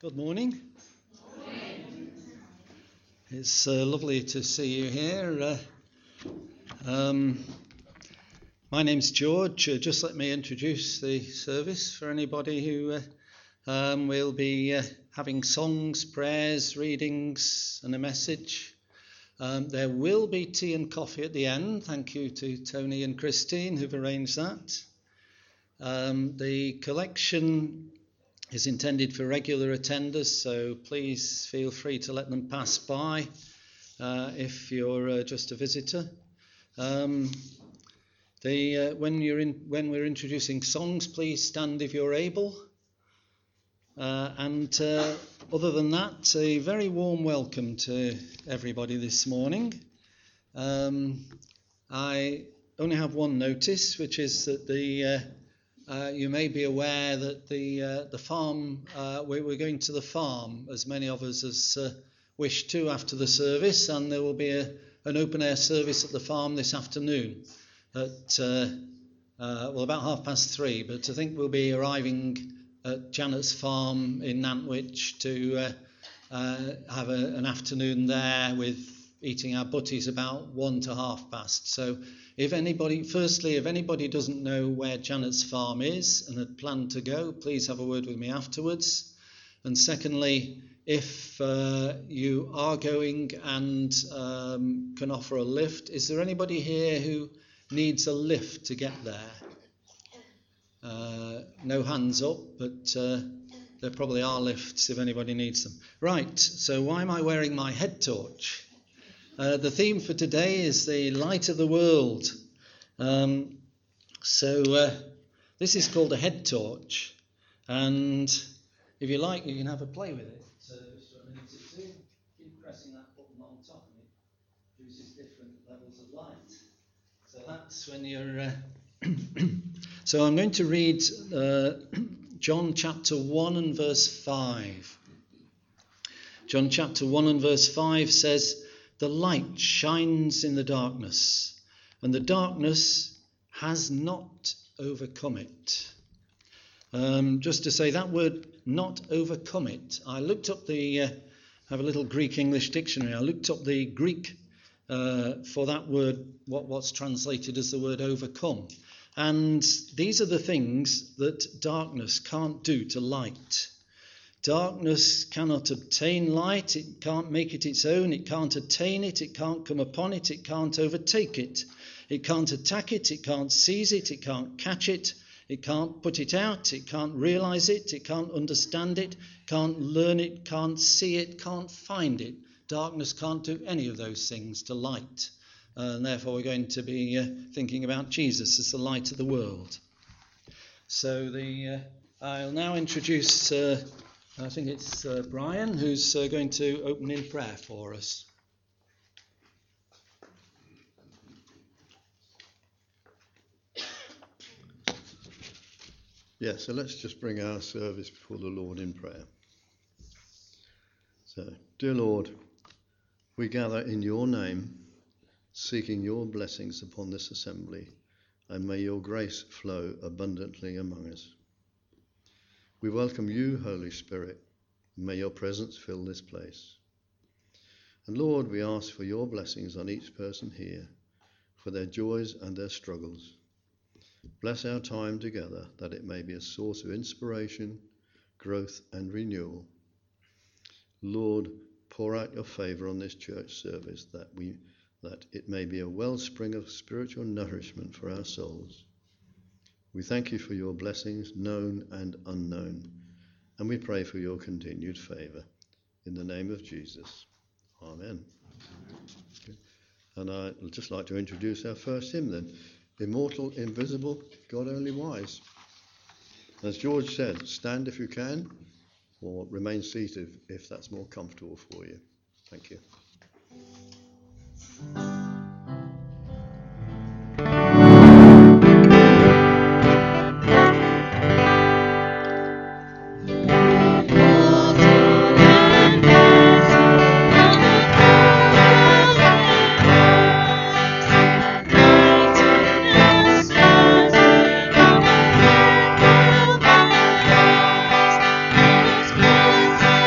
Good morning. It's lovely to see you here. My name's George. Just let me introduce the service for anybody who will be having songs, prayers, readings and a message. There will be tea and coffee at the end. Thank you to Tony and Christine who've arranged that. The collection is intended for regular attenders, so please feel free to let them pass by if you're just a visitor. When we're introducing songs, please stand if you're able. And other than that, a very warm welcome to everybody this morning. I only have one notice, which is that you may be aware that the farm, we're going to the farm, as many of us as wish to after the service, and there will be an open-air service at the farm this afternoon at, about 3:30, but I think we'll be arriving at Janet's farm in Nantwich to have an afternoon there with eating our butties about 1 to past. So if anybody doesn't know where Janet's farm is and had planned to go, please have a word with me afterwards. And secondly, if you are going and can offer a lift, is there anybody here who needs a lift to get there? No hands up, but there probably are lifts if anybody needs them. Right, so why am I wearing my head torch? The theme for today is the light of the world. This is called a head torch, and if you like, you can have a play with it. So just for a minute or two, keep pressing that button on top, and it produces different levels of light. So that's when you're. So I'm going to read John chapter 1 and verse 5. John chapter 1 and verse 5 says, "The light shines in the darkness, and the darkness has not overcome it." Just to say that word, not overcome it. I looked up have a little Greek-English dictionary. I looked up the Greek for that word, what's translated as the word overcome. And these are the things that darkness can't do to light. Darkness cannot obtain light, it can't make it its own, it can't attain it, it can't come upon it, it can't overtake it. It can't attack it, it can't seize it, it can't catch it, it can't put it out, it can't realize it, it can't understand it, can't learn it, can't see it, can't find it. Darkness can't do any of those things to light. And therefore we're going to be thinking about Jesus as the light of the world. So I'll now introduce, I think it's Brian, who's going to open in prayer for us. Yeah, so let's just bring our service before the Lord in prayer. So, dear Lord, we gather in your name, seeking your blessings upon this assembly, and may your grace flow abundantly among us. We welcome you, Holy Spirit. May your presence fill this place. And Lord, we ask for your blessings on each person here, for their joys and their struggles. Bless our time together, that it may be a source of inspiration, growth and renewal. Lord, pour out your favour on this church service, that it may be a wellspring of spiritual nourishment for our souls. We thank you for your blessings, known and unknown, and we pray for your continued favour. In the name of Jesus. Amen. Okay. And I'd just like to introduce our first hymn then. Immortal, invisible, God only wise. As George said, stand if you can, or remain seated if that's more comfortable for you. Thank you. Thank you.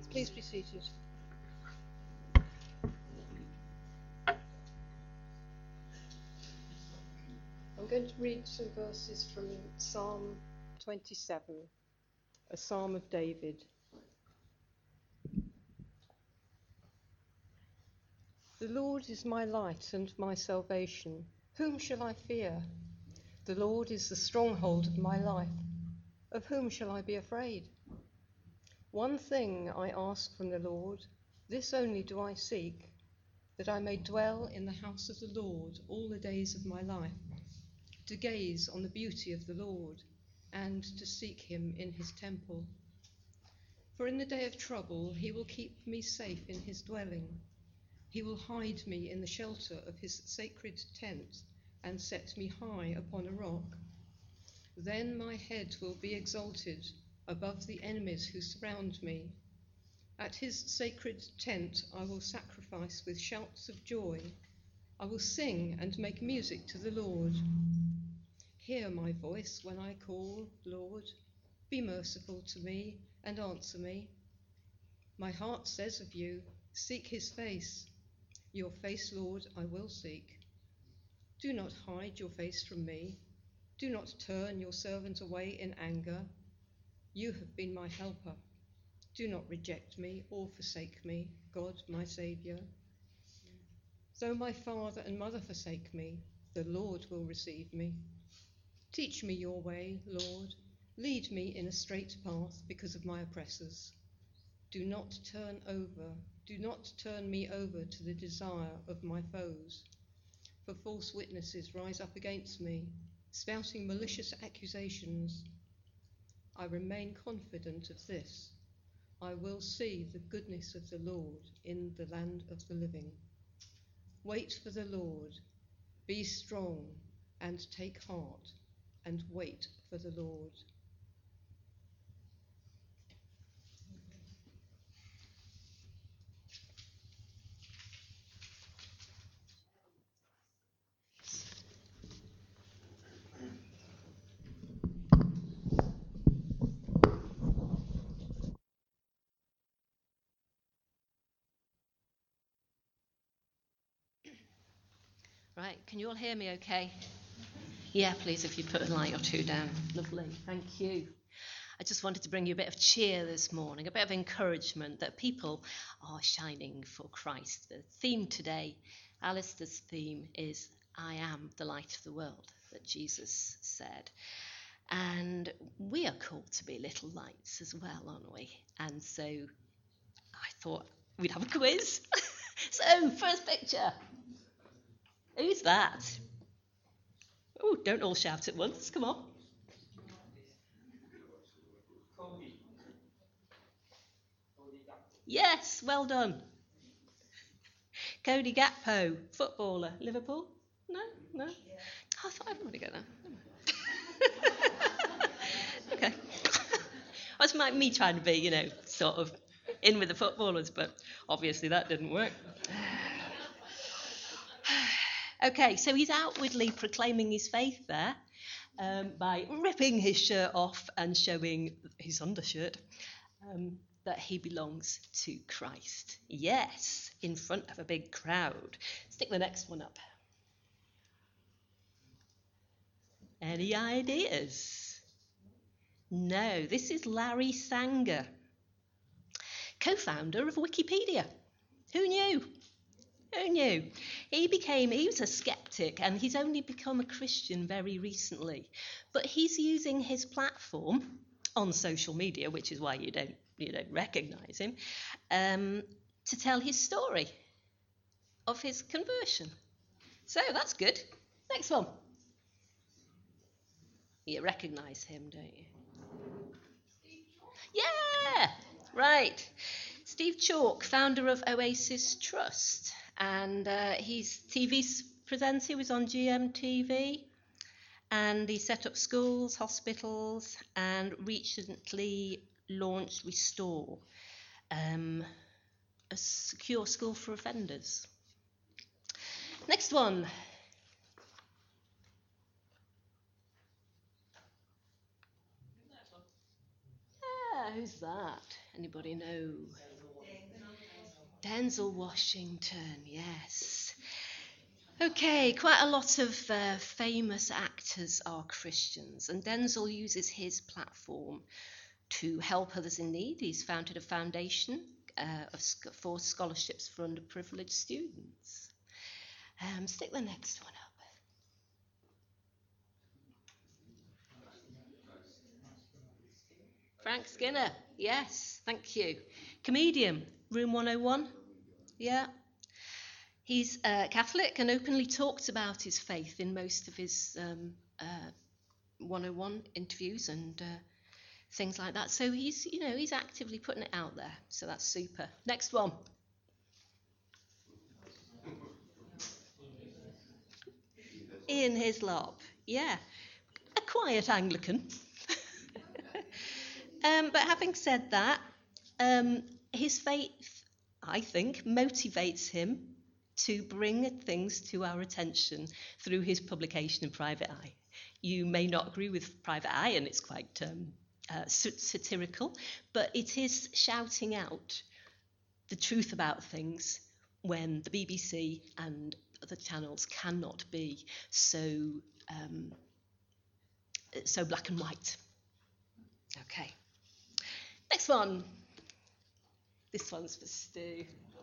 Please be seated. I'm going to read some verses from Psalm 27, a psalm of David. The Lord is my light and my salvation. Whom shall I fear? The Lord is the stronghold of my life. Of whom shall I be afraid? One thing I ask from the Lord, this only do I seek, that I may dwell in the house of the Lord all the days of my life, to gaze on the beauty of the Lord and to seek him in his temple. For in the day of trouble he will keep me safe in his dwelling. He will hide me in the shelter of his sacred tent and set me high upon a rock. Then my head will be exalted above the enemies who surround me. At his sacred tent I will sacrifice with shouts of joy. I will sing and make music to the Lord. Hear my voice when I call, Lord. Be merciful to me and answer me. My heart says of you, seek his face. Your face, Lord, I will seek. Do not hide your face from me. Do not turn your servant away in anger. You have been my helper. Do not reject me or forsake me, God, my Saviour. Though my father and mother forsake me, the Lord will receive me. Teach me your way, Lord. Lead me in a straight path because of my oppressors. Do not turn me over to the desire of my foes. For false witnesses rise up against me, spouting malicious accusations. I remain confident of this. I will see the goodness of the Lord in the land of the living. Wait for the Lord. Be strong and take heart and wait for the Lord. Right, can you all hear me okay? Yeah, please, if you put a light or two down. Lovely, thank you. I just wanted to bring you a bit of cheer this morning, a bit of encouragement that people are shining for Christ. The theme today, Alistair's theme, is I am the light of the world, that Jesus said. And we are called to be little lights as well, aren't we? And so I thought we'd have a quiz. So, first picture. Who's that? Oh, don't all shout at once, come on. Yes, well done. Cody Gakpo, footballer, Liverpool? No? Oh, I thought I'd already got that. Okay. That's me trying to be, sort of in with the footballers, but obviously that didn't work. Okay, so he's outwardly proclaiming his faith there by ripping his shirt off and showing his undershirt that he belongs to Christ. Yes, in front of a big crowd. Stick the next one up. Any ideas? No, this is Larry Sanger, co-founder of Wikipedia. Who knew? Who knew? He was a skeptic and he's only become a Christian very recently. But he's using his platform on social media, which is why you don't recognise him, to tell his story of his conversion. So that's good. Next one. You recognise him, don't you? Yeah, right. Steve Chalke, founder of Oasis Trust. And he's TV presenter. He was on GMTV. And he set up schools, hospitals, and recently launched Restore, a secure school for offenders. Next one. Yeah, who's that? Anybody know? Denzel Washington, yes. Okay, quite a lot of famous actors are Christians, and Denzel uses his platform to help others in need. He's founded a foundation for scholarships for underprivileged students. Stick the next one up. Frank Skinner, yes, thank you. Comedian, Room 101, yeah. He's Catholic and openly talks about his faith in most of his 101 interviews and things like that. So he's actively putting it out there. So that's super. Next one. Ian Hislop, yeah, a quiet Anglican. But having said that, his faith, I think, motivates him to bring things to our attention through his publication in Private Eye. You may not agree with Private Eye, and it's quite satirical, but it is shouting out the truth about things when the BBC and other channels cannot be so black and white. Okay. Next one. This one's for Stu.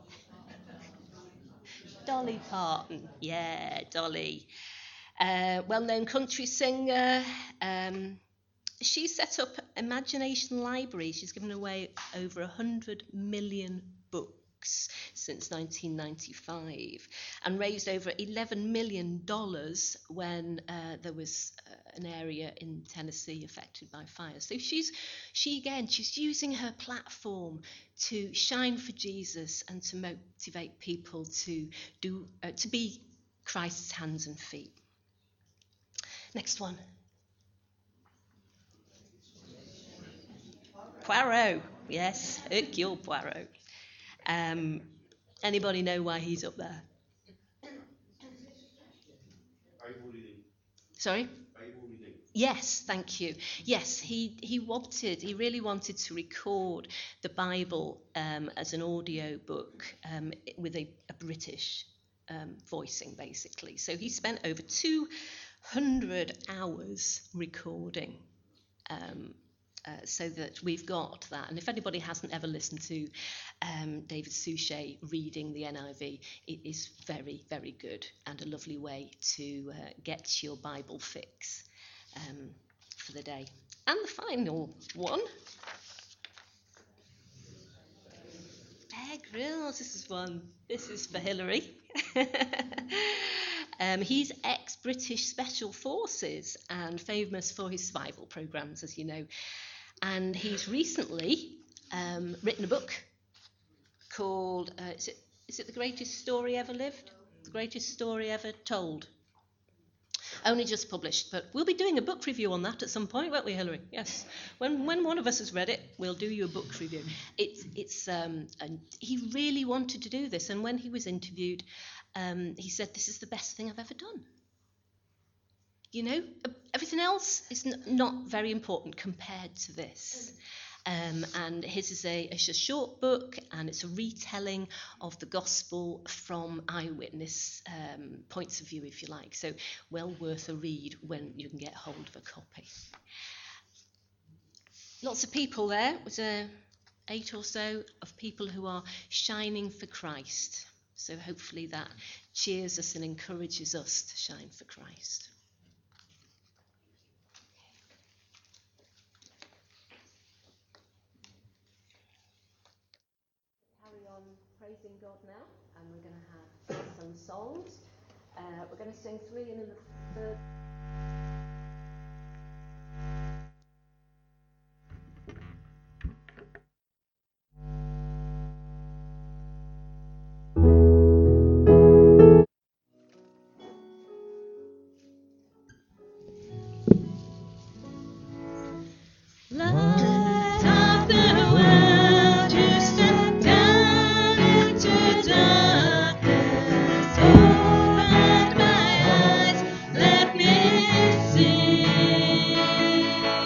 Dolly Parton. Yeah, Dolly. Well-known country singer. She set up Imagination Library. She's given away over 100 million books since 1995 and raised over $11 million when there was an area in Tennessee affected by fire. So she's using her platform to shine for Jesus and to motivate people to be Christ's hands and feet. Next one. Poirot, yes, Hercule Poirot. Anybody know why he's up there? Sorry? Yes, thank you. Yes, he really wanted to record the Bible as an audio book with a British voicing, basically. So he spent over 200 hours recording so that we've got that. And if anybody hasn't ever listened to David Suchet reading the NIV, it is very, very good and a lovely way to get your Bible fix for the day. And the final one. Bear Grylls, this is for Hillary. He's ex-British Special Forces and famous for his survival programs, as you know. And he's recently written a book called, is it The Greatest Story Ever Lived? The Greatest Story Ever Told. Only just published, but we'll be doing a book review on that at some point, won't we, Hillary? Yes. When one of us has read it, we'll do you a book review. And he really wanted to do this, and when he was interviewed, he said, "This is the best thing I've ever done." You know, everything else is not very important compared to this. And his is a short book, and it's a retelling of the gospel from eyewitness points of view, if you like. So well worth a read when you can get hold of a copy. Lots of people there. It was 8 or so of people who are shining for Christ. So hopefully that cheers us and encourages us to shine for Christ. Praising God now, and we're going to have some songs. We're going to sing 3 and in the third. Opened my eyes, let me see.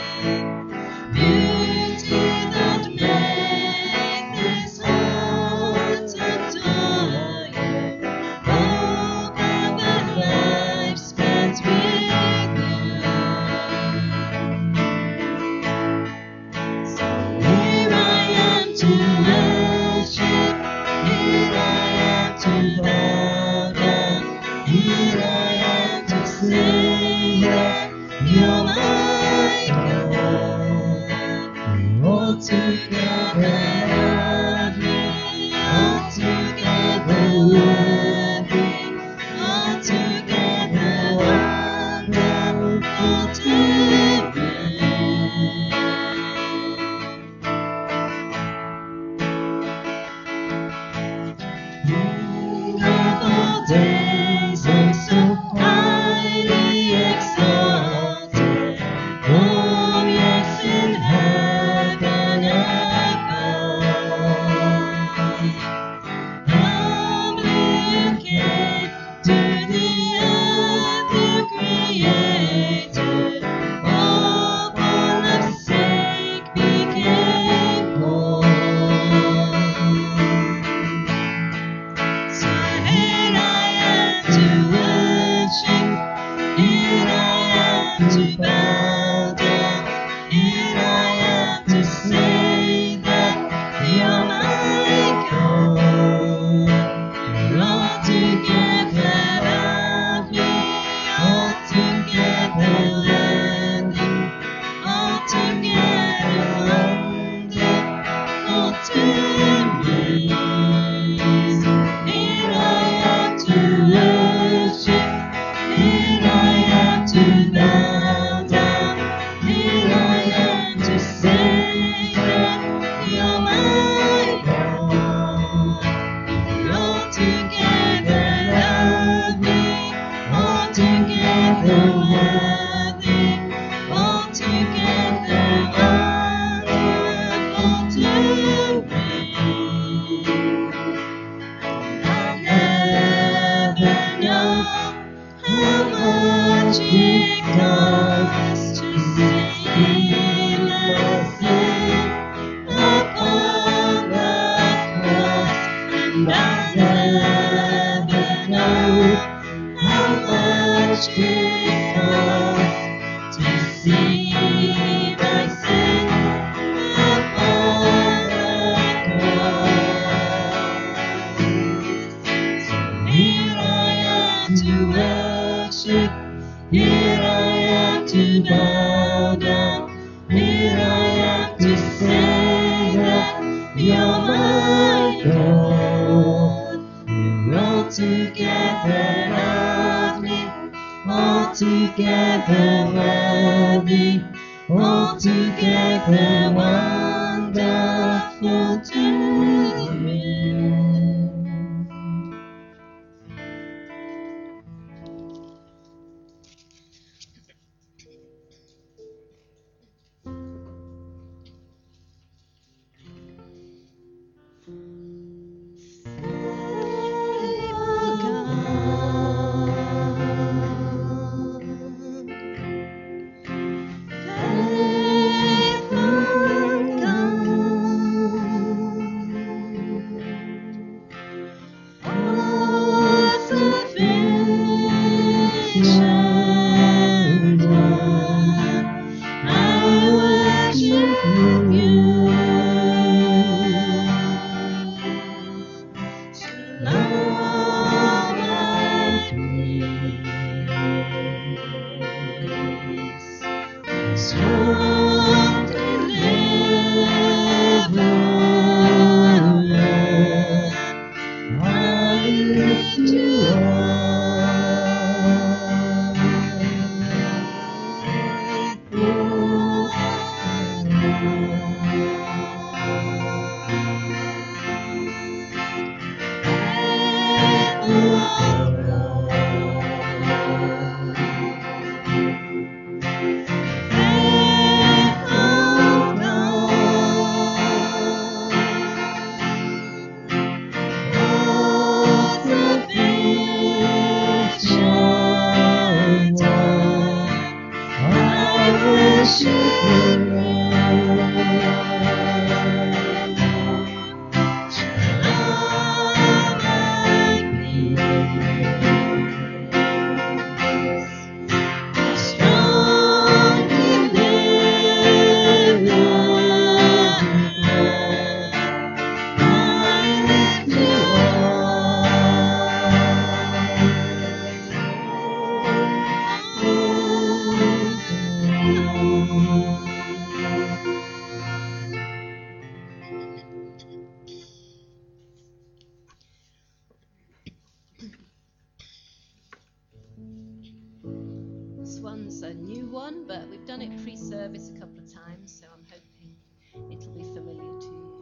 is a new one, but we've done it pre-service a couple of times, so I'm hoping it'll be familiar to you.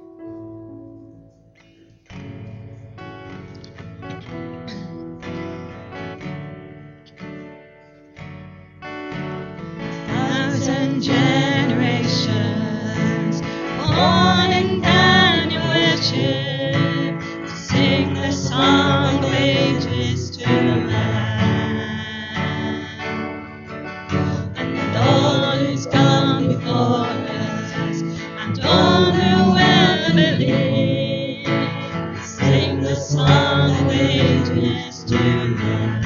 Thousand generations born in Daniel worship to sing the song of ages to man. And all who's gone before us and all who will believe sing the song of ages to man.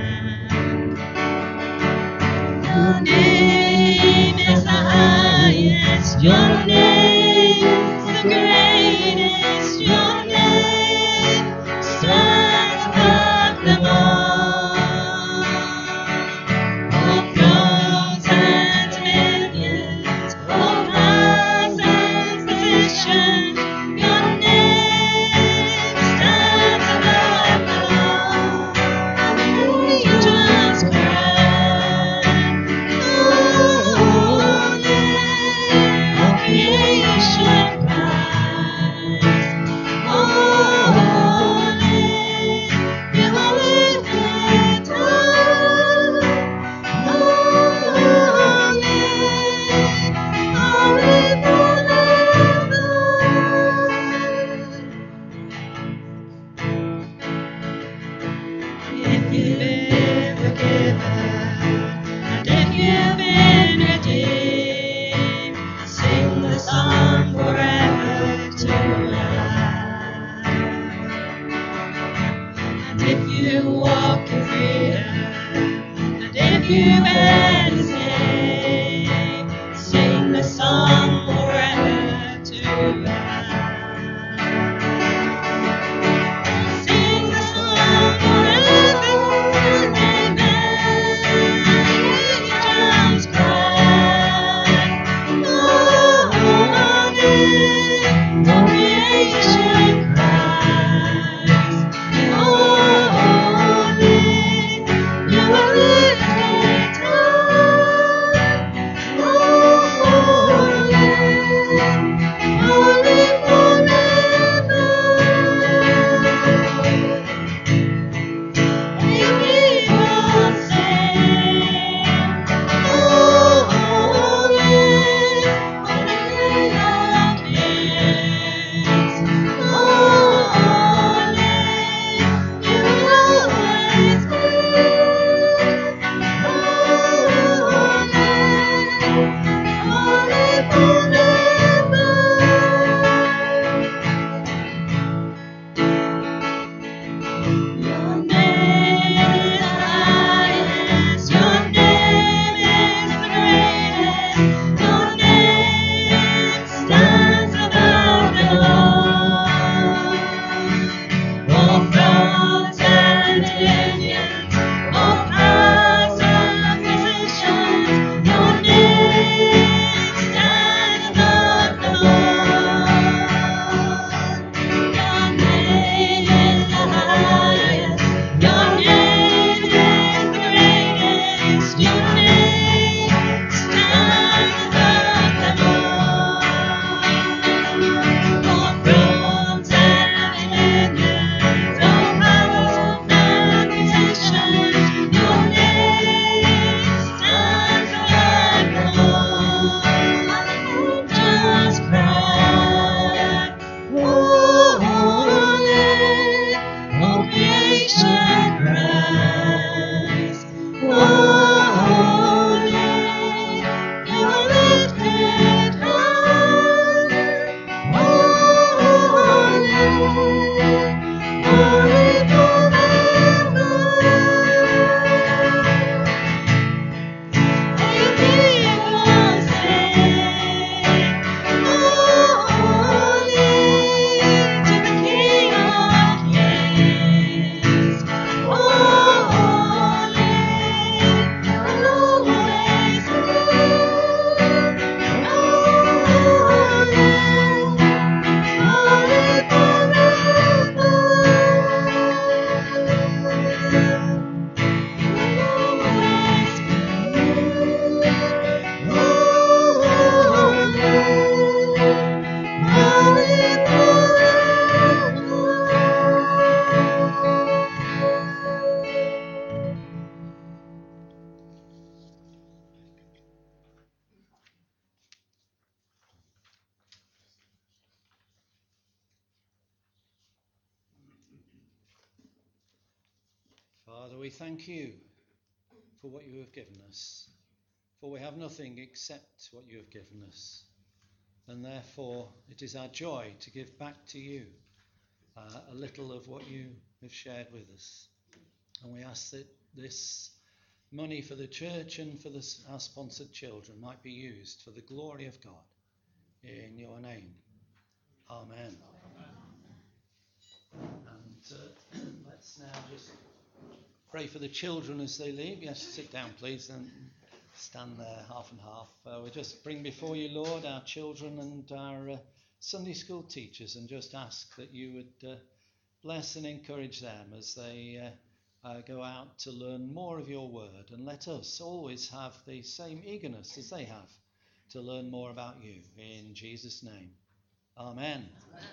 Your name is the highest, your name is the greatest, your name stands above them all. All thrones and dominions, all powers and positions, your name stands above them all. The angels cry, holy, all creation cries, holy, you are lifted high, holy forever. If you've been forgiven, and if you've been redeemed, sing the song forever to life. And if you walk in freedom, and if you bear His name, sing the song forever to life. Sing the song forever and amen. Angels cry, holy, all creation cries, holy, you are lifted high, holy, holy Father, we thank you for what you have given us, for we have nothing except what you have given us, and therefore it is our joy to give back to you a little of what you have shared with us. And we ask that this money for the church and for our sponsored children might be used for the glory of God. In your name. Amen. And let's now just pray for the children as they leave. Yes, sit down, please, and stand there half and half. We just bring before you, Lord, our children and our Sunday school teachers, and just ask that you would bless and encourage them as they go out to learn more of your word. And let us always have the same eagerness as they have to learn more about you. In Jesus' name. Amen.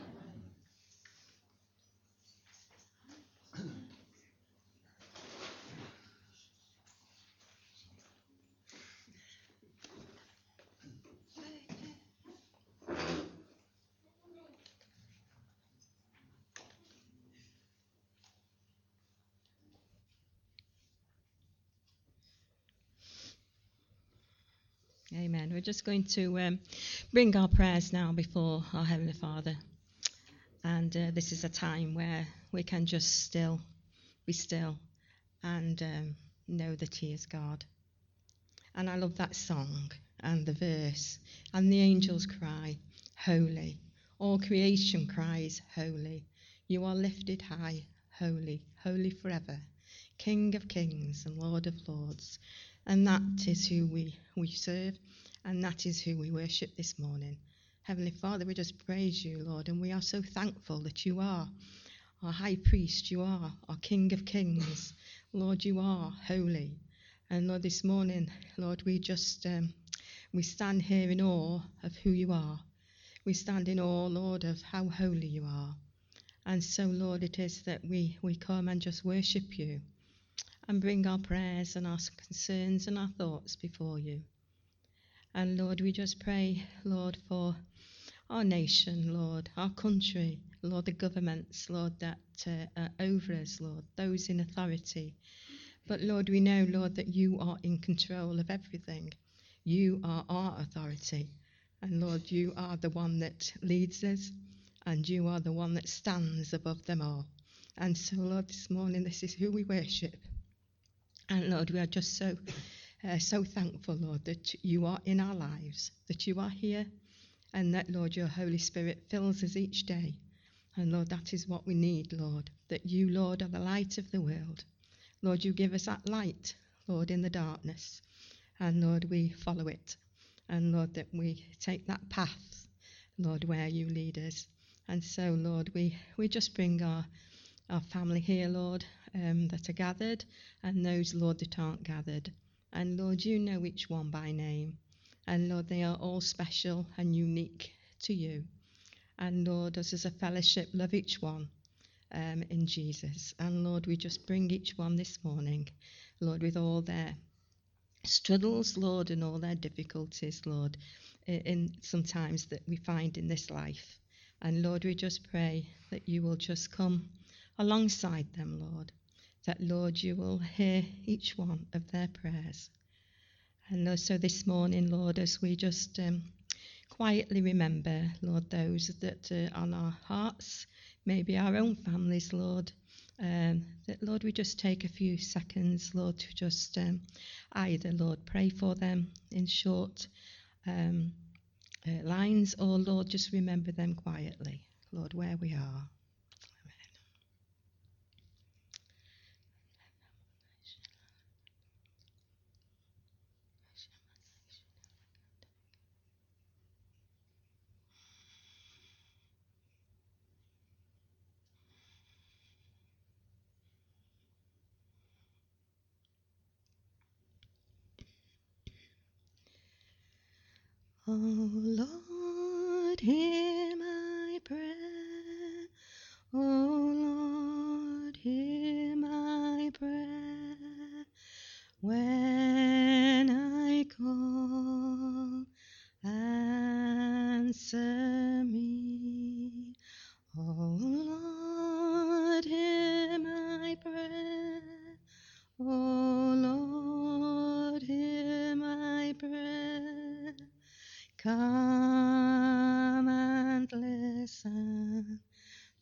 Amen. We're just going to bring our prayers now before our Heavenly Father. And this is a time where we can just be still and know that He is God. And I love that song and the verse. And the angels cry, holy. All creation cries, holy. You are lifted high, holy, holy forever. King of kings and Lord of lords. And that is who we serve, and that is who we worship this morning. Heavenly Father, we just praise you, Lord, and we are so thankful that you are our high priest, you are our King of kings. Lord, you are holy. And Lord, this morning, Lord, we just we stand here in awe of who you are. We stand in awe, Lord, of how holy you are. And so, Lord, it is that we come and just worship you and bring our prayers and our concerns and our thoughts before you. And Lord, we just pray, Lord, for our nation, Lord, our country, Lord, the governments, Lord, that are over us, Lord, those in authority. But Lord, we know, Lord, that you are in control of everything. You are our authority. And Lord, you are the one that leads us, and you are the one that stands above them all. And so, Lord, this morning, this is who we worship. And Lord, we are just so thankful, Lord, that you are in our lives, that you are here, and that, Lord, your Holy Spirit fills us each day. And Lord, that is what we need, Lord, that you, Lord, are the light of the world. Lord, you give us that light, Lord, in the darkness. And Lord, we follow it. And Lord, that we take that path, Lord, where you lead us. And so, Lord, we just bring our family here, Lord, that are gathered, and those, Lord, that aren't gathered. And Lord, you know each one by name. And Lord, they are all special and unique to you. And Lord, us as a fellowship love each one in Jesus. And Lord, we just bring each one this morning, Lord, with all their struggles, Lord, and all their difficulties, Lord, in sometimes that we find in this life. And Lord, we just pray that you will just come alongside them, Lord, that, Lord, you will hear each one of their prayers. And Lord, so this morning, Lord, as we just quietly remember, Lord, those that are on our hearts, maybe our own families, Lord, that, Lord, we just take a few seconds, Lord, to just either, Lord, pray for them in short lines, or, Lord, just remember them quietly, Lord, where we are. Oh Lord, hear my prayer. Oh Lord, hear my prayer. When I call, answer me. Oh Lord, hear my prayer.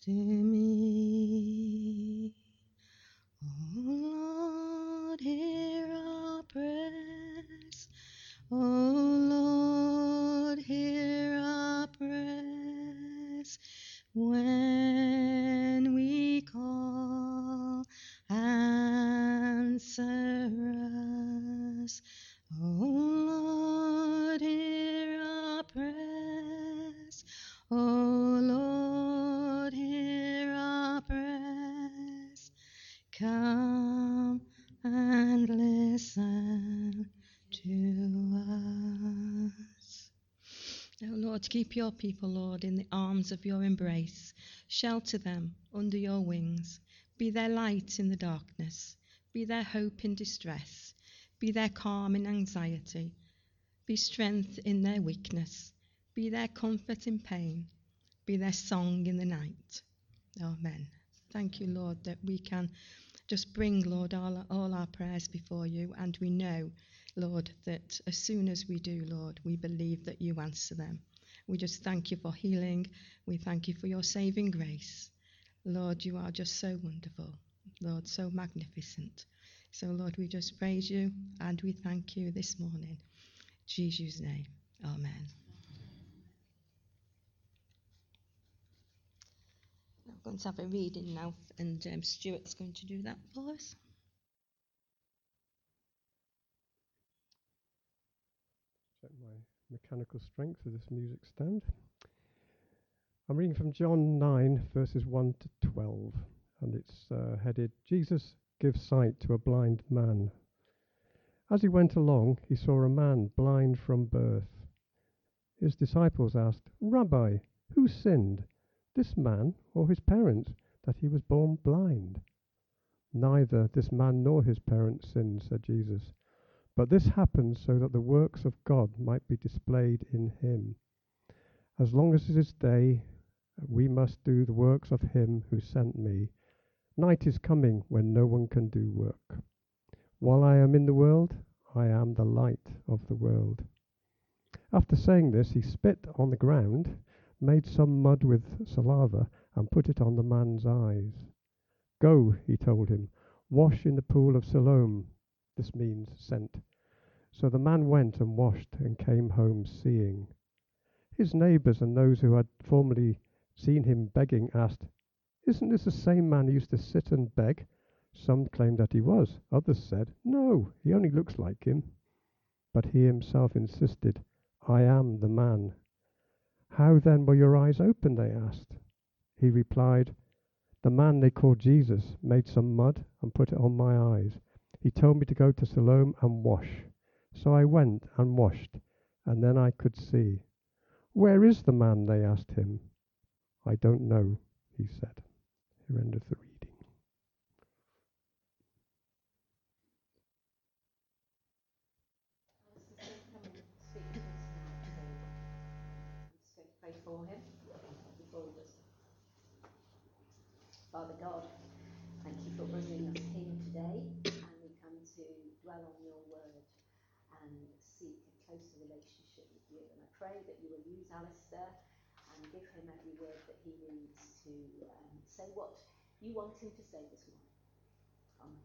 to me. Oh Lord, hear our prayers. Oh Lord, hear our prayers. When we call, answer us. Oh Lord, hear our prayers. Oh Lord, hear our prayers. Come and listen to us. Oh Lord, keep your people, Lord, in the arms of your embrace. Shelter them under your wings. Be their light in the darkness. Be their hope in distress. Be their calm in anxiety. Be strength in their weakness. Be their comfort in pain. Be their song in the night. Amen. Thank you, Lord, that we can just bring, Lord, all our prayers before you, and we know, Lord, that as soon as we do, Lord, we believe that you answer them. We just thank you for healing. We thank you for your saving grace. Lord, you are just so wonderful. Lord, so magnificent. So, Lord, we just praise you and we thank you this morning. In Jesus' name, amen. I'm going to have a reading now, and Stuart's going to do that for us. Check my mechanical strength of this music stand. I'm reading from John 9, verses 1 to 12, and it's headed, Jesus gives sight to a blind man. As he went along, he saw a man blind from birth. His disciples asked, Rabbi, who sinned, this man or his parents, that he was born blind? Neither this man nor his parents sinned, said Jesus. But this happened so that the works of God might be displayed in him. As long as it is day, we must do the works of him who sent me. Night is coming when no one can do work. While I am in the world, I am the light of the world. After saying this, he spit on the ground, made some mud with saliva, and put it on the man's eyes. Go, he told him, wash in the pool of Siloam. This means sent. So the man went and washed and came home seeing. His neighbours and those who had formerly seen him begging asked, Isn't this the same man who used to sit and beg? Some claimed that he was. Others said, No, he only looks like him. But he himself insisted, I am the man. How then were your eyes opened, they asked. He replied, The man they called Jesus made some mud and put it on my eyes. He told me to go to Siloam and wash. So I went and washed, and then I could see. Where is the man? They asked him. I don't know, he said. Here endeth the reading. Pray for him before he does. Father God, thank you for bringing us here today, and we come to dwell on your word and seek a closer relationship with you. And I pray that you will use Alistair and give him every word that he needs to say what you want him to say this morning. Amen.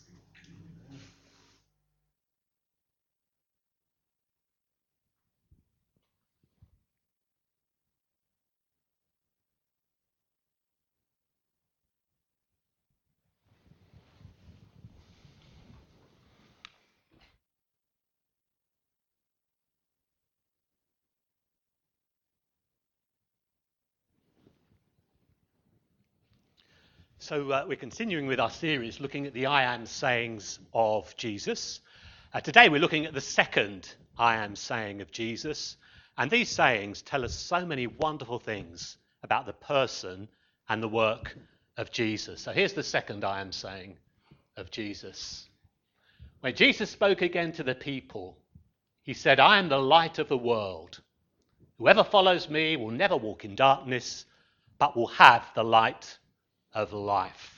So we're continuing with our series looking at the I am sayings of Jesus. Today we're looking at the second I am saying of Jesus. And these sayings tell us so many wonderful things about the person and the work of Jesus. So here's the second I am saying of Jesus. When Jesus spoke again to the people, he said, I am the light of the world. Whoever follows me will never walk in darkness, but will have the light of life.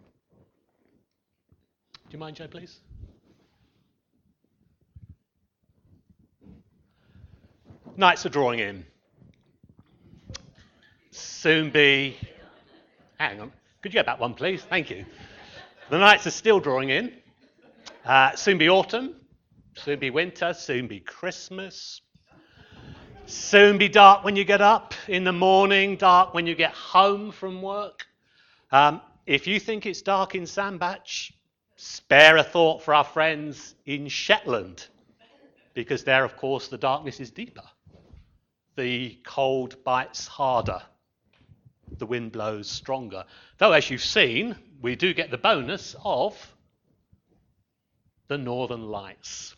Do you mind, Joe, please? Nights are drawing in. Soon be Hang on. Could you get that one, please? Thank you. The nights are still drawing in. Soon be autumn. Soon be winter. Soon be Christmas. Soon be dark when you get up in the morning. Dark when you get home from work. If you think it's dark in Sandbach, spare a thought for our friends in Shetland. Because there, of course, the darkness is deeper. The cold bites harder. The wind blows stronger. Though, as you've seen, we do get the bonus of the northern lights.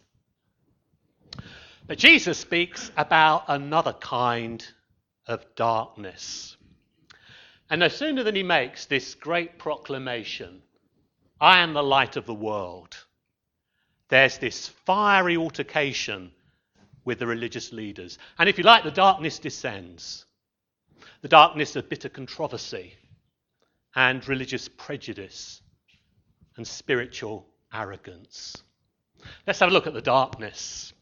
But Jesus speaks about another kind of darkness. And no sooner than he makes this great proclamation, I am the light of the world, there's this fiery altercation with the religious leaders. And if you like, the darkness descends. The darkness of bitter controversy and religious prejudice and spiritual arrogance. Let's have a look at the darkness.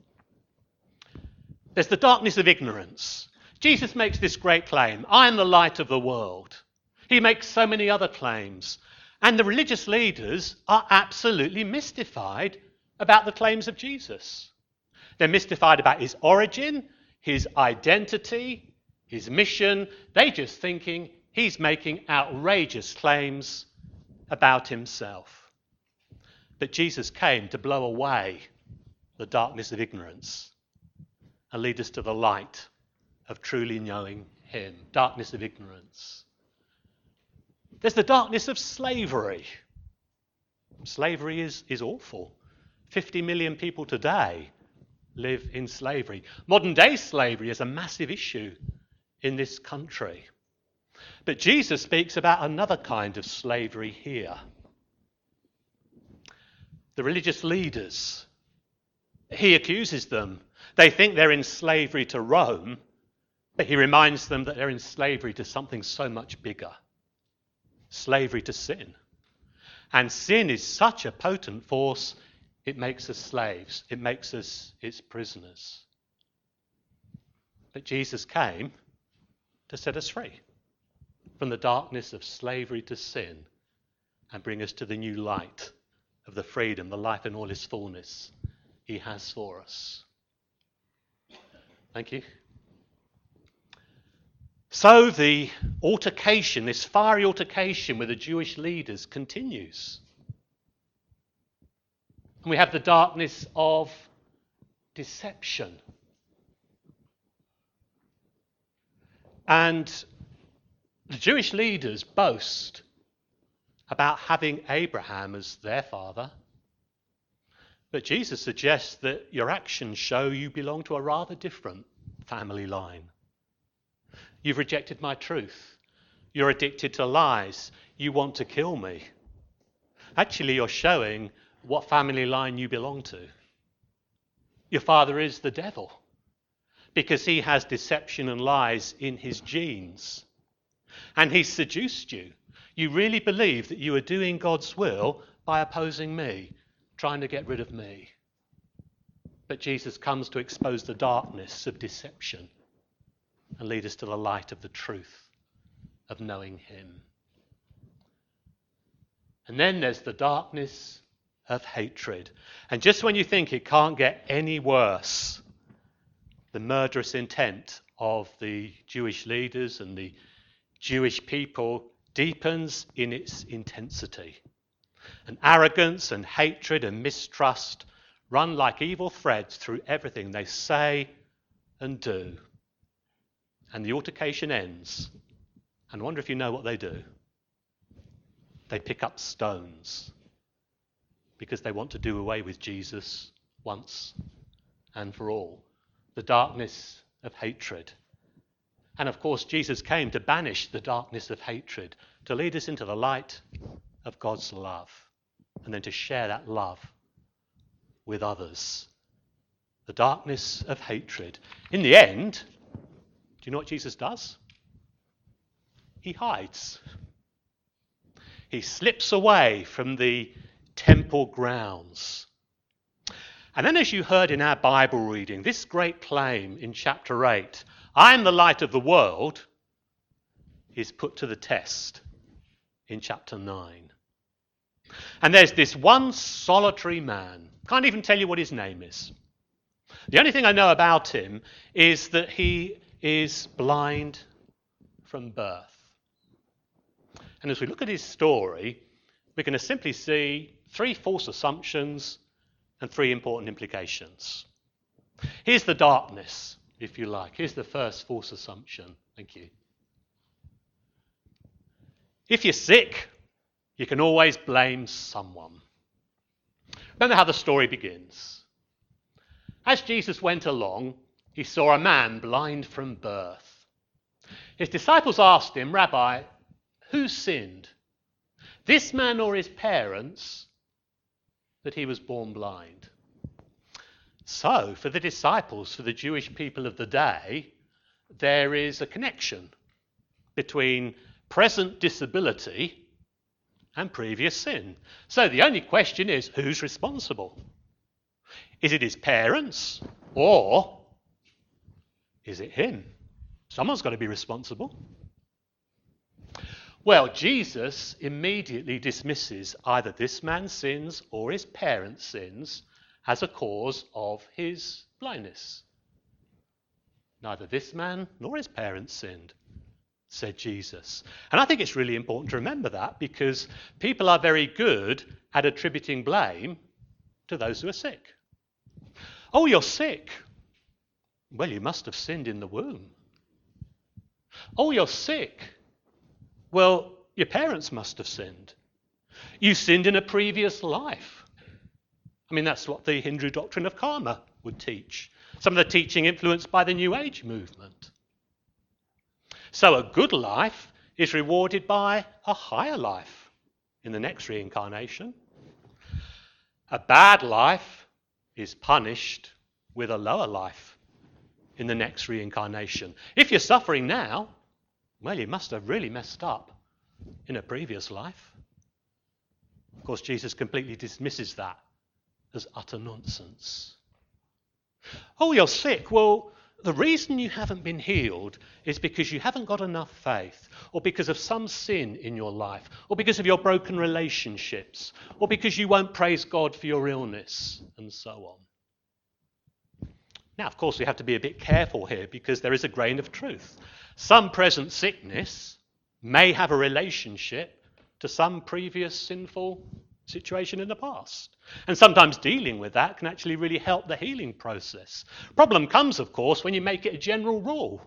There's the darkness of ignorance. Jesus makes this great claim, I am the light of the world. He makes so many other claims. And the religious leaders are absolutely mystified about the claims of Jesus. They're mystified about his origin, his identity, his mission. They're just thinking he's making outrageous claims about himself. But Jesus came to blow away the darkness of ignorance and lead us to the light of truly knowing him. Darkness of ignorance. There's the darkness of slavery. Slavery is awful. 50 million people today live in slavery. Modern day slavery is a massive issue in this country. But Jesus speaks about another kind of slavery here. The religious leaders, he accuses them. They think they're in slavery to Rome, but he reminds them that they're in slavery to something so much bigger. Slavery to sin. And sin is such a potent force, it makes us slaves. It makes us its prisoners. But Jesus came to set us free from the darkness of slavery to sin and bring us to the new light of the freedom, the life in all its fullness he has for us. Thank you. So the altercation, this fiery altercation with the Jewish leaders continues. And we have the darkness of deception. And the Jewish leaders boast about having Abraham as their father. But Jesus suggests that your actions show you belong to a rather different family line. You've rejected my truth. You're addicted to lies. You want to kill me. Actually, you're showing what family line you belong to. Your father is the devil because he has deception and lies in his genes. And he's seduced you. You really believe that you are doing God's will by opposing me, trying to get rid of me. But Jesus comes to expose the darkness of deception and lead us to the light of the truth of knowing him. And then there's the darkness of hatred. And just when you think it can't get any worse, the murderous intent of the Jewish leaders and the Jewish people deepens in its intensity. And arrogance and hatred and mistrust run like evil threads through everything they say and do. And the altercation ends. And I wonder if you know what they do. They pick up stones because they want to do away with Jesus once and for all. The darkness of hatred. And of course, Jesus came to banish the darkness of hatred, to lead us into the light of God's love, and then to share that love with others. The darkness of hatred. In the end, do you know what Jesus does? He hides. He slips away from the temple grounds. And then, as you heard in our Bible reading, this great claim in chapter 8, I am the light of the world, is put to the test. in chapter 9. And there's this one solitary man. Can't even tell you what his name is. The only thing I know about him is that he is blind from birth. And as we look at his story, we're going to simply see 3 false assumptions and 3 important implications. Here's the darkness, if you like. Here's the first false assumption. Thank you. If you're sick, you can always blame someone. Remember how the story begins. As Jesus went along, he saw a man blind from birth. His disciples asked him, "Rabbi, who sinned, this man or his parents, that he was born blind?" So, for the disciples, for the Jewish people of the day, there is a connection between present disability and previous sin. So the only question is, who's responsible? Is it his parents, or is it him? Someone's got to be responsible. Well, Jesus immediately dismisses either this man's sins or his parents' sins as a cause of his blindness. Neither this man nor his parents sinned, said Jesus. And I think it's really important to remember that, because people are very good at attributing blame to those who are sick. Oh, you're sick. Well, you must have sinned in the womb. Oh, you're sick. Well, your parents must have sinned. You sinned in a previous life. I mean, that's what the Hindu doctrine of karma would teach. Some of the teaching influenced by the New Age movement. So a good life is rewarded by a higher life in the next reincarnation. A bad life is punished with a lower life in the next reincarnation. If you're suffering now, well, you must have really messed up in a previous life. Of course, Jesus completely dismisses that as utter nonsense. Oh, you're sick. Well, the reason you haven't been healed is because you haven't got enough faith, or because of some sin in your life, or because of your broken relationships, or because you won't praise God for your illness, and so on. Now, of course, we have to be a bit careful here, because there is a grain of truth. Some present sickness may have a relationship to some previous sinful situation in the past. And sometimes dealing with that can actually really help the healing process. Problem comes, of course, when you make it a general rule.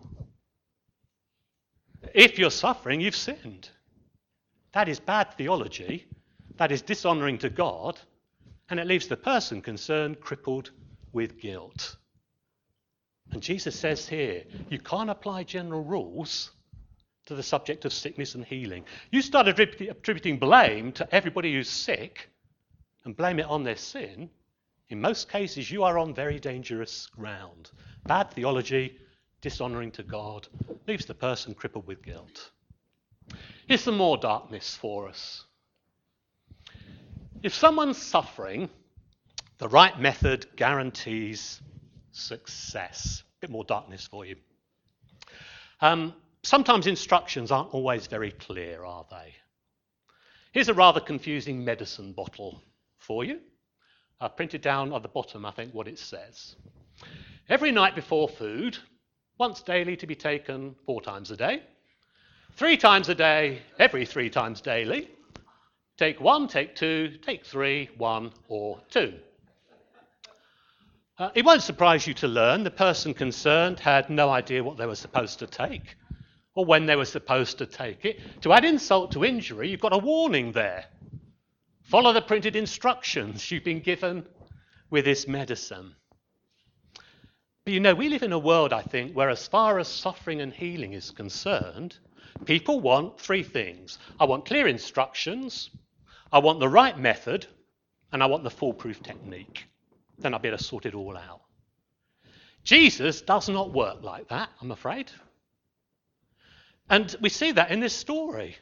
If you're suffering, you've sinned. That is bad theology. That is dishonouring to God. And it leaves the person concerned crippled with guilt. And Jesus says here, you can't apply general rules to the subject of sickness and healing. You start attributing blame to everybody who's sick and blame it on their sin. In most cases, you are on very dangerous ground. Bad theology, dishonouring to God, leaves the person crippled with guilt. Here's some more darkness for us. If someone's suffering, the right method guarantees success. A bit more darkness for you. Sometimes instructions aren't always very clear, are they? Here's a rather confusing medicine bottle for you. I've printed down at the bottom, I think, what it says. Every night before food, once daily to be taken 4 times a day. 3 times a day, every 3 times daily. Take 1, take 2, take 3, 1 or 2. It won't surprise you to learn the person concerned had no idea what they were supposed to take or when they were supposed to take it. To add insult to injury, you've got a warning there. Follow the printed instructions you've been given with this medicine. But you know, we live in a world, I think, where as far as suffering and healing is concerned, people want 3 things. I want clear instructions, I want the right method, and I want the foolproof technique. Then I'll be able to sort it all out. Jesus does not work like that, I'm afraid. And we see that in this story.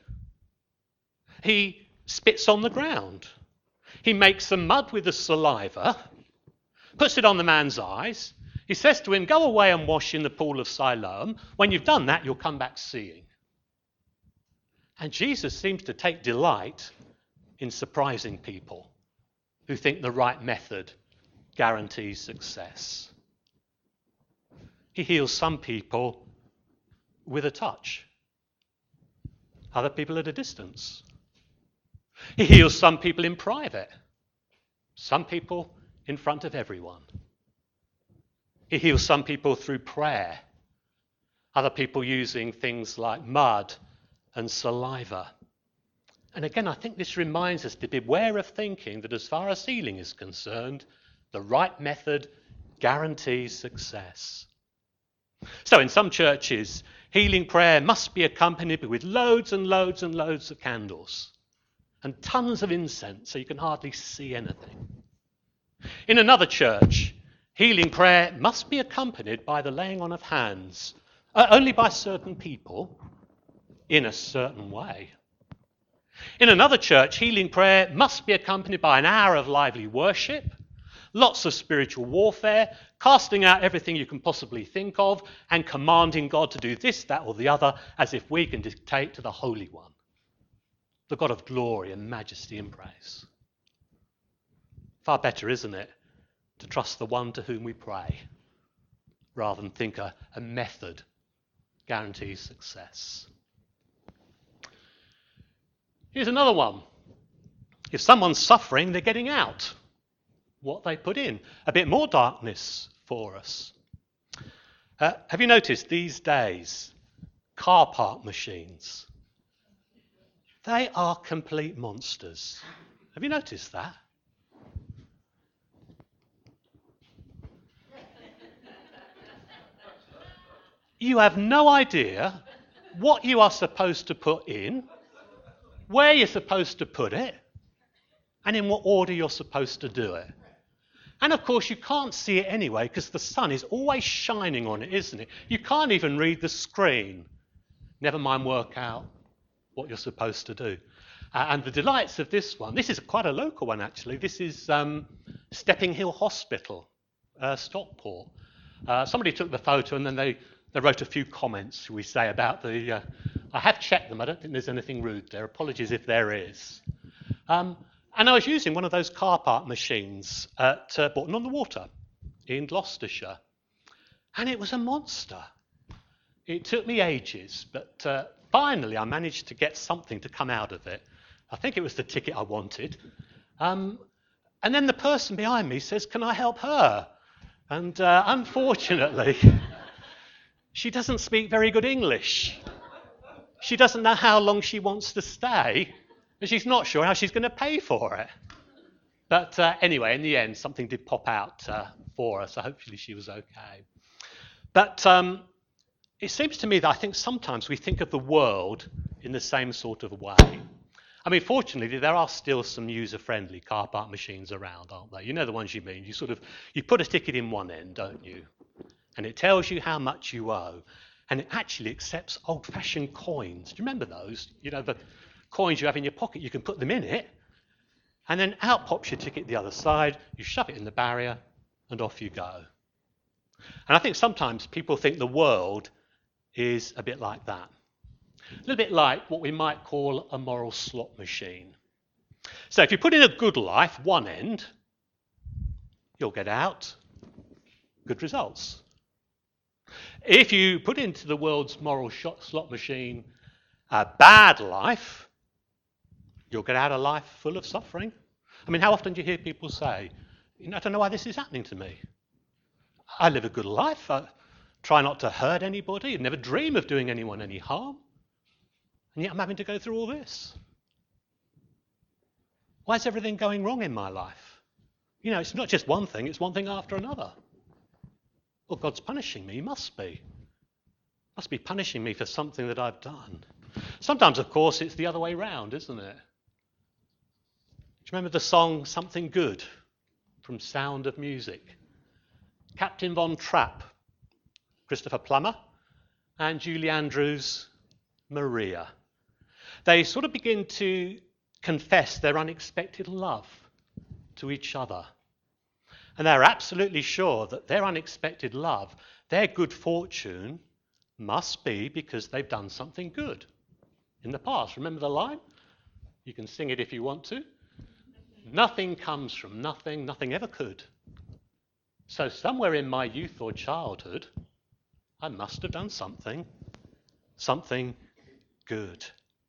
He spits on the ground. He makes some mud with the saliva, puts it on the man's eyes. He says to him, go away and wash in the pool of Siloam. When you've done that, you'll come back seeing. And Jesus seems to take delight in surprising people who think the right method guarantees success. He heals some people with a touch, other people at a distance. He heals some people in private, some people in front of everyone. He heals some people through prayer, other people using things like mud and saliva. And again, I think this reminds us to beware of thinking that as far as healing is concerned, the right method guarantees success. So in some churches, healing prayer must be accompanied with loads and loads and loads of candles and tons of incense so you can hardly see anything. In another church, healing prayer must be accompanied by the laying on of hands, only by certain people, in a certain way. In another church, healing prayer must be accompanied by an hour of lively worship, lots of spiritual warfare, casting out everything you can possibly think of, and commanding God to do this, that, or the other, as if we can dictate to the Holy One, the God of glory and majesty and praise. Far better, isn't it, to trust the one to whom we pray, rather than think a method guarantees success. Here's another one. If someone's suffering, they're getting out what they put in. A bit more darkness for us. Have you noticed these days, car park machines? They are complete monsters. Have you noticed that? You have no idea what you are supposed to put in, where you're supposed to put it, and in what order you're supposed to do it. And of course you can't see it anyway because the sun is always shining on it, isn't it? You can't even read the screen. Never mind work out what you're supposed to do. And the delights of this one, this is quite a local one actually. This is Stepping Hill Hospital, Stockport. Somebody took the photo and then they wrote a few comments, shall we say, about the... I have checked them. I don't think there's anything rude there. Apologies if there is. And I was using one of those car park machines at Bourton-on-the-Water in Gloucestershire. And it was a monster. It took me ages, but finally I managed to get something to come out of it. I think it was the ticket I wanted. And then the person behind me says, "Can I help her?" And unfortunately, she doesn't speak very good English. She doesn't know how long she wants to stay, and she's not sure how she's going to pay for it. But anyway, in the end, something did pop out for her, so hopefully she was okay. But it seems to me that I think sometimes we think of the world in the same sort of way. I mean, fortunately, there are still some user-friendly car park machines around, aren't there? You know the ones you mean. You put a ticket in one end, don't you? And it tells you how much you owe. And it actually accepts old-fashioned coins. Do you remember those? You know, the coins you have in your pocket, you can put them in it, and then out pops your ticket the other side, you shove it in the barrier, and off you go. And I think sometimes people think the world is a bit like that. A little bit like what we might call a moral slot machine. So if you put in a good life, one end, you'll get out good results. If you put into the world's moral slot machine a bad life, you'll get out a life full of suffering. I mean, how often do you hear people say, I don't know why this is happening to me. I live a good life. I try not to hurt anybody. I never dream of doing anyone any harm. And yet I'm having to go through all this. Why is everything going wrong in my life? You know, it's not just one thing, it's one thing after another. Well, God's punishing me. He must be. Must be punishing me for something that I've done. Sometimes, of course, it's the other way round, isn't it? Do you remember the song Something Good from Sound of Music? Captain Von Trapp, Christopher Plummer, and Julie Andrews, Maria. They sort of begin to confess their unexpected love to each other. And they're absolutely sure that their unexpected love, their good fortune, must be because they've done something good. in the past. Remember the line? You can sing it if you want to. Nothing comes from nothing, nothing ever could. So somewhere in my youth or childhood, I must have done something good.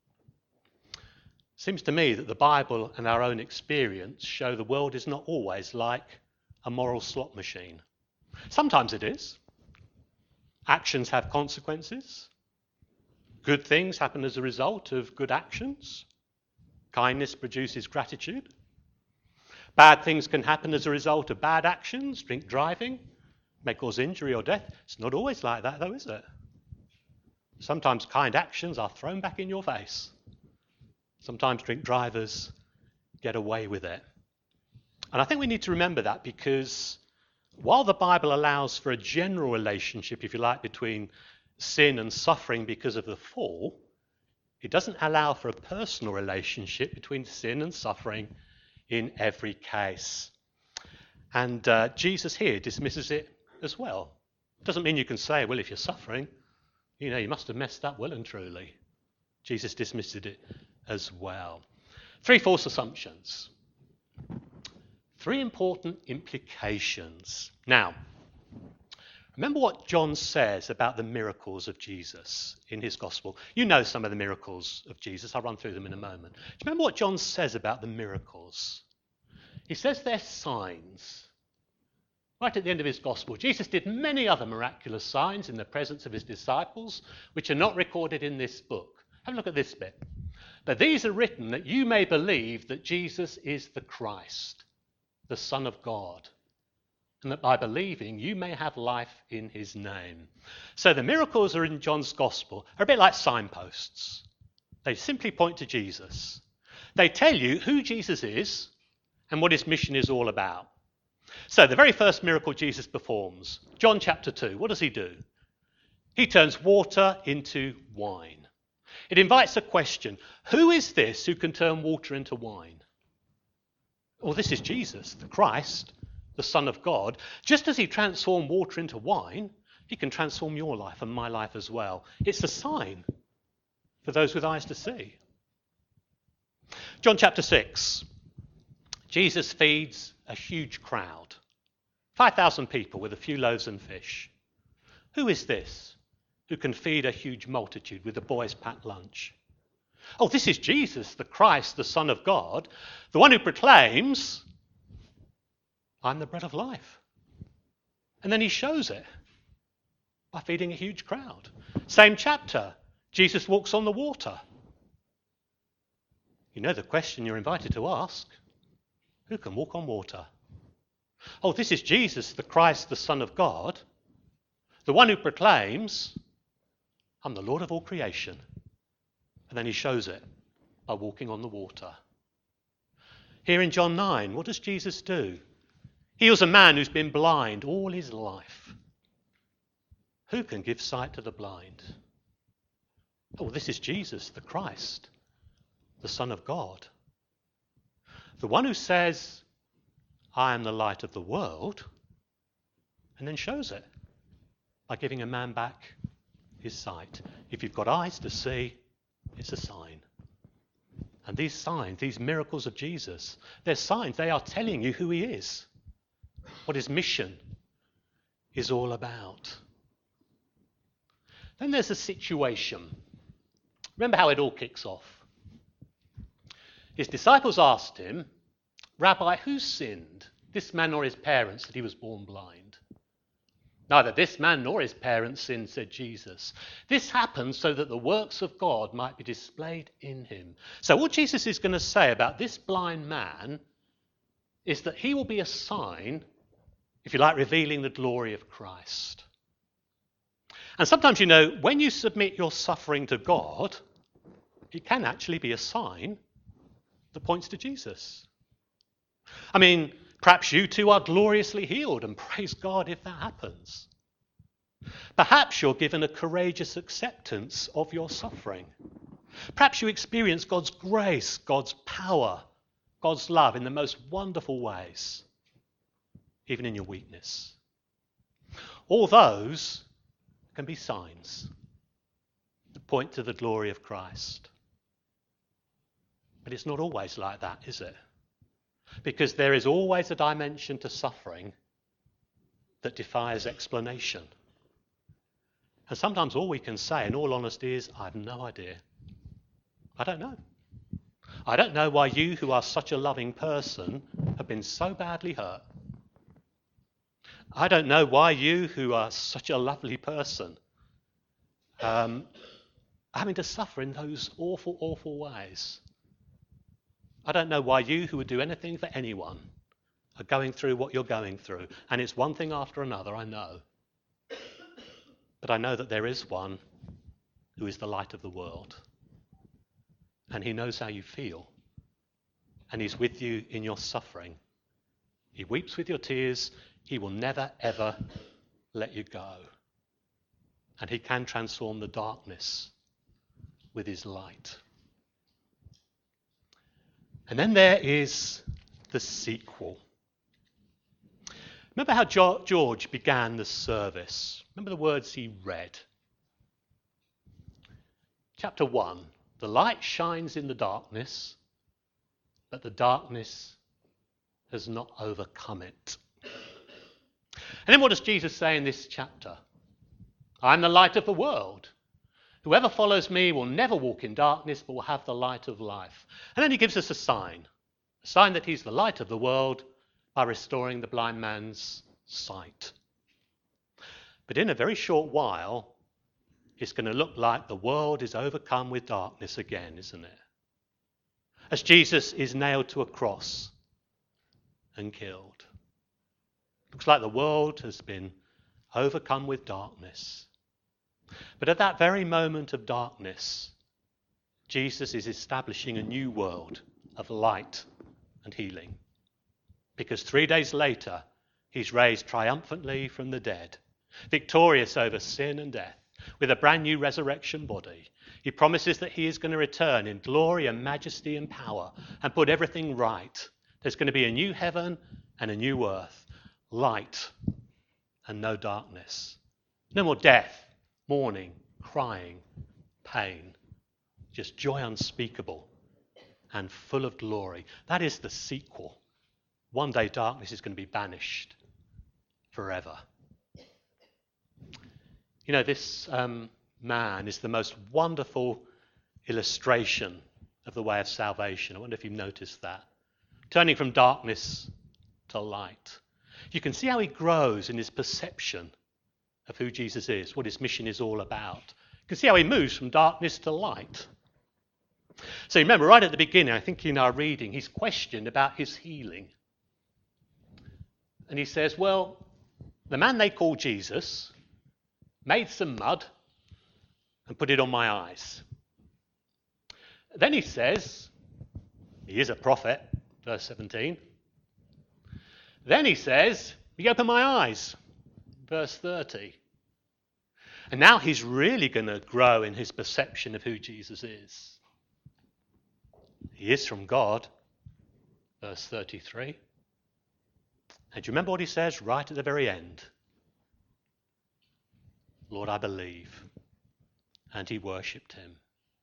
Seems to me that the Bible and our own experience show the world is not always like a moral slot machine. Sometimes it is. Actions have consequences. Good things happen as a result of good actions. Kindness produces gratitude. Bad things can happen as a result of bad actions. Drink driving may cause injury or death. It's not always like that, though, is it? Sometimes kind actions are thrown back in your face. Sometimes drink drivers get away with it. And I think we need to remember that, because while the Bible allows for a general relationship, if you like, between sin and suffering because of the fall, it doesn't allow for a personal relationship between sin and suffering in every case. And Jesus here dismisses it as well. Doesn't mean you can say, well, if you're suffering, you must have messed up well and truly. Jesus dismisses it as well. 3 false assumptions. 3 important implications. Now, remember what John says about the miracles of Jesus in his gospel. You know some of the miracles of Jesus. I'll run through them in a moment. Do you remember what John says about the miracles? He says they're signs. Right at the end of his gospel, Jesus did many other miraculous signs in the presence of his disciples, which are not recorded in this book. Have a look at this bit. But these are written that you may believe that Jesus is the Christ, the Son of God, and that by believing you may have life in his name. So the miracles are in John's gospel are a bit like signposts. They simply point to Jesus. They tell you who Jesus is and what his mission is all about. So the very first miracle Jesus performs, John chapter 2, what does he do? He turns water into wine. It invites a question. Who is this who can turn water into wine? Well, this is Jesus, the Christ, the Son of God. Just as he transformed water into wine, he can transform your life and my life as well. It's a sign for those with eyes to see. John chapter 6. Jesus feeds a huge crowd. 5,000 people with a few loaves and fish. Who is this who can feed a huge multitude with a boy's packed lunch? Oh, this is Jesus, the Christ, the Son of God, the one who proclaims, I'm the bread of life. And then he shows it by feeding a huge crowd. Same chapter, Jesus walks on the water. You know the question you're invited to ask. Who can walk on water? Oh, this is Jesus, the Christ, the Son of God, the one who proclaims, I'm the Lord of all creation. And then he shows it by walking on the water. Here in John 9, what does Jesus do? He heals a man who's been blind all his life. Who can give sight to the blind? Oh, this is Jesus, the Christ, the Son of God. The one who says, I am the light of the world, and then shows it by giving a man back his sight. If you've got eyes to see, it's a sign. And these signs, these miracles of Jesus, they're signs. They are telling you who he is, what his mission is all about. Then there's a situation. Remember how it all kicks off. His disciples asked him, Rabbi, who sinned, this man or his parents, that he was born blind? Neither this man nor his parents sinned, said Jesus. This happened so that the works of God might be displayed in him. So what Jesus is going to say about this blind man is that he will be a sign, if you like, revealing the glory of Christ. And sometimes, when you submit your suffering to God, it can actually be a sign that points to Jesus. I mean, perhaps you too are gloriously healed, and praise God if that happens. Perhaps you're given a courageous acceptance of your suffering. Perhaps you experience God's grace, God's power, God's love in the most wonderful ways, even in your weakness. All those can be signs that point to the glory of Christ. But it's not always like that, is it? Because there is always a dimension to suffering that defies explanation. And sometimes all we can say, in all honesty, is, I have no idea. I don't know. I don't know why you, who are such a loving person, have been so badly hurt. I don't know why you, who are such a lovely person, are having to suffer in those awful, awful ways. I don't know why you, who would do anything for anyone, are going through what you're going through. And it's one thing after another, I know. But I know that there is one who is the light of the world. And he knows how you feel. And he's with you in your suffering. He weeps with your tears. He will never, ever let you go. And he can transform the darkness with his light. And then there is the sequel. Remember how George began the service? Remember the words he read? Chapter 1. The light shines in the darkness, but the darkness has not overcome it. And then what does Jesus say in this chapter? I'm the light of the world. Whoever follows me will never walk in darkness, but will have the light of life. And then he gives us a sign that he's the light of the world by restoring the blind man's sight. But in a very short while, it's going to look like the world is overcome with darkness again, isn't it? As Jesus is nailed to a cross and killed. Looks like the world has been overcome with darkness. But at that very moment of darkness, Jesus is establishing a new world of light and healing. Because 3 days later, he's raised triumphantly from the dead, victorious over sin and death, with a brand new resurrection body. He promises that he is going to return in glory and majesty and power and put everything right. There's going to be a new heaven and a new earth, light and no darkness. No more death, mourning, crying, pain. Just joy unspeakable and full of glory. That is the sequel. One day darkness is going to be banished forever. You know, this man is the most wonderful illustration of the way of salvation. I wonder if you've noticed that. Turning from darkness to light. You can see how he grows in his perception of who Jesus is, what his mission is all about. You can see how he moves from darkness to light. So remember, right at the beginning, I think in our reading, he's questioned about his healing. And he says, well, the man they call Jesus made some mud and put it on my eyes. Then he says, he is a prophet, verse 17. Then he says, he opened my eyes, verse 30. And now he's really going to grow in his perception of who Jesus is. He is from God, verse 33. And do you remember what he says right at the very end? Lord, I believe. And he worshipped him.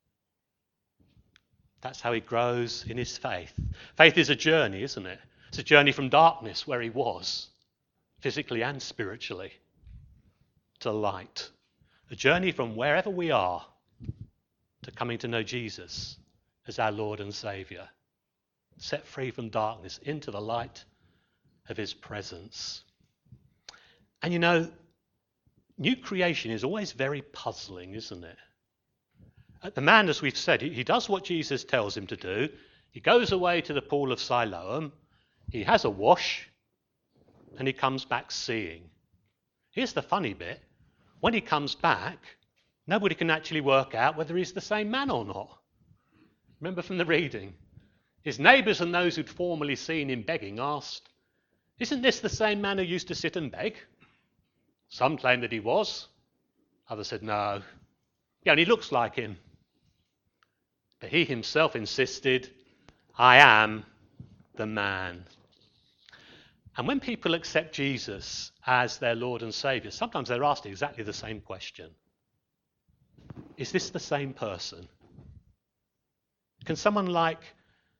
That's how he grows in his faith. Faith is a journey, isn't it? It's a journey from darkness, where he was, physically and spiritually, to light. A journey from wherever we are to coming to know Jesus as our Lord and Saviour. Set free from darkness into the light of his presence. And you know, new creation is always very puzzling, isn't it? The man, as we've said, he does what Jesus tells him to do. He goes away to the pool of Siloam. He has a wash. And he comes back seeing. Here's the funny bit. When he comes back, nobody can actually work out whether he's the same man or not. Remember from the reading? His neighbours and those who'd formerly seen him begging asked, isn't this the same man who used to sit and beg? Some claimed that he was. Others said no. He only looks like him. But he himself insisted, I am the man. And when people accept Jesus as their Lord and Saviour, sometimes they're asked exactly the same question. Is this the same person? Can someone like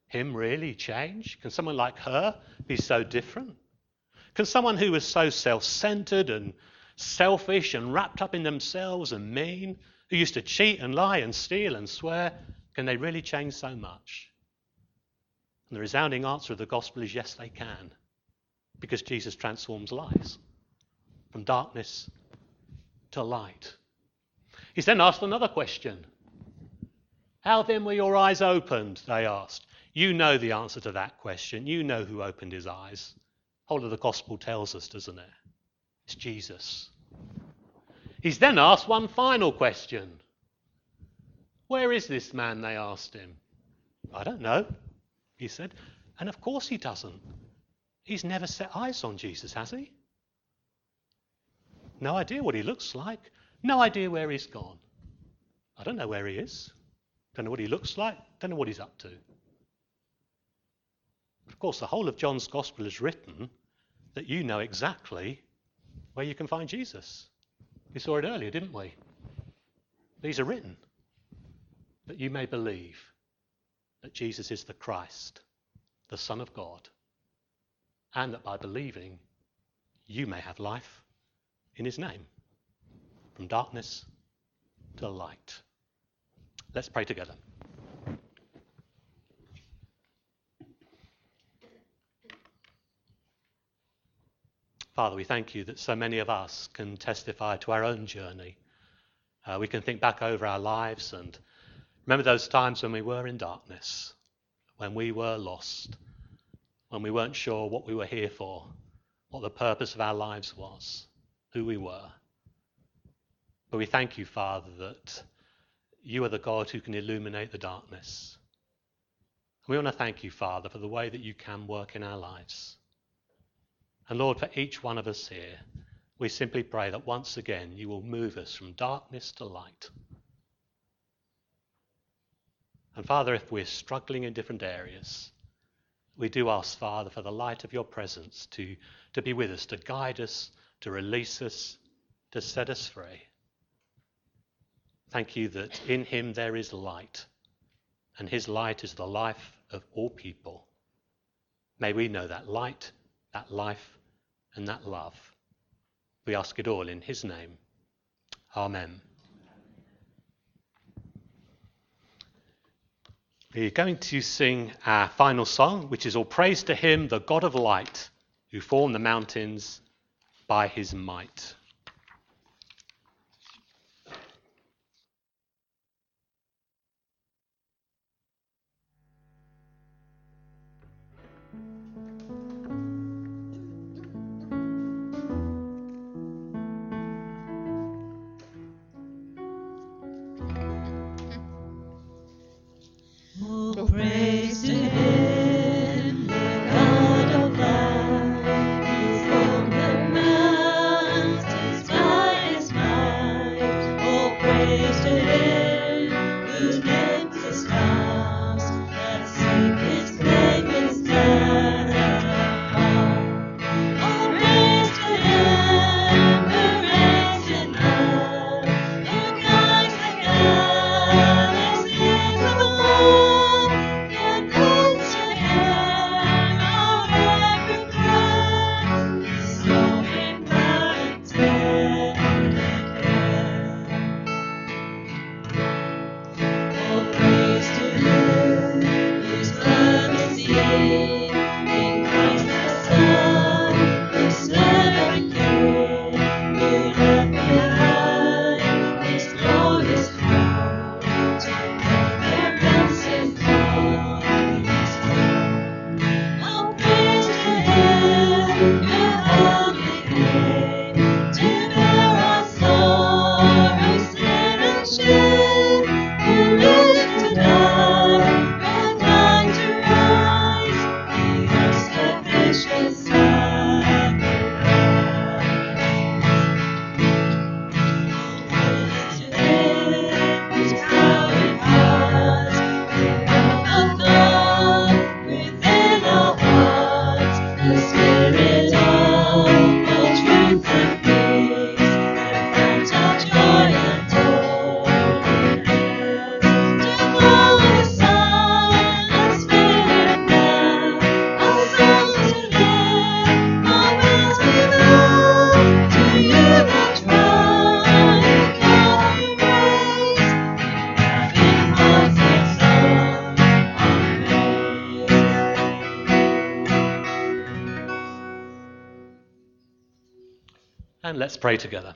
him really change? Can someone like her be so different? Can someone who was so self-centered and selfish and wrapped up in themselves and mean, who used to cheat and lie and steal and swear, can they really change so much? And the resounding answer of the gospel is yes, they can, because Jesus transforms lives from darkness to light. He's then asked another question. How then were your eyes opened? They asked. You know the answer to that question. You know who opened his eyes. The whole of the gospel tells us, doesn't it? It's Jesus. He's then asked one final question. Where is this man? They asked him. I don't know, he said. And of course he doesn't. He's never set eyes on Jesus, has he? No idea what he looks like. No idea where he's gone. I don't know where he is. Don't know what he looks like. Don't know what he's up to. Of course, the whole of John's Gospel is written that you know exactly where you can find Jesus. We saw it earlier, didn't we? These are written that you may believe that Jesus is the Christ, the Son of God, and that by believing you may have life in his name, from darkness to light. Let's pray together. Father, we thank you that so many of us can testify to our own journey. We can think back over our lives and remember those times when we were in darkness, when we were lost, when we weren't sure what we were here for, what the purpose of our lives was, who we were. But we thank you, Father, that you are the God who can illuminate the darkness. We want to thank you, Father, for the way that you can work in our lives. And Lord, for each one of us here, we simply pray that once again you will move us from darkness to light. And Father, if we're struggling in different areas, we do ask, Father, for the light of your presence to be with us, to guide us, to release us, to set us free. Thank you that in him there is light, and his light is the life of all people. May we know that light, that life, and that love. We ask it all in his name. Amen. We're going to sing our final song, which is All Praise to Him, the God of Light, who formed the mountains by his might. Praise to him, the God of light, who formed the mountains by his might. Oh, praise to him, who names the stars, that sing his name instead of oh, praise to him, who reigns in earth, who guides the galaxies above. And let's pray together.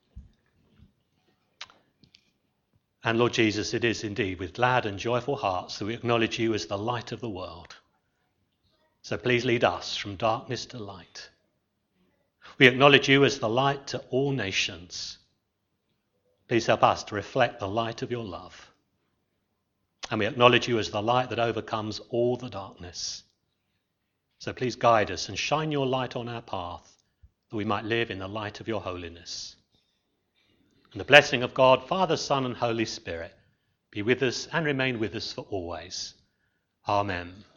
And Lord Jesus, it is indeed with glad and joyful hearts that we acknowledge you as the light of the world. So please lead us from darkness to light. We acknowledge you as the light to all nations. Please help us to reflect the light of your love. And we acknowledge you as the light that overcomes all the darkness. So please guide us and shine your light on our path, that we might live in the light of your holiness. And the blessing of God, Father, Son, and Holy Spirit be with us and remain with us for always. Amen.